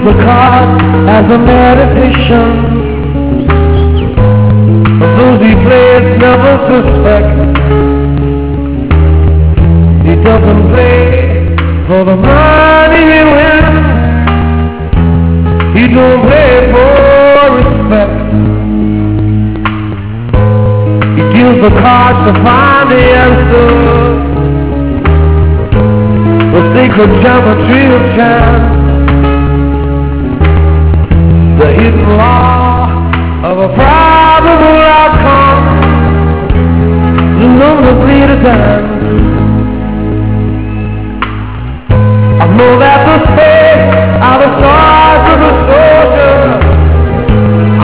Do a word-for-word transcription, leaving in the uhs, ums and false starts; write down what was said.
the cards as a meditation. Those he plays never suspect. He doesn't play for the money he wins. He don't play for respect. He deals the cards to find the answer. The sacred geometry of chance. The hidden law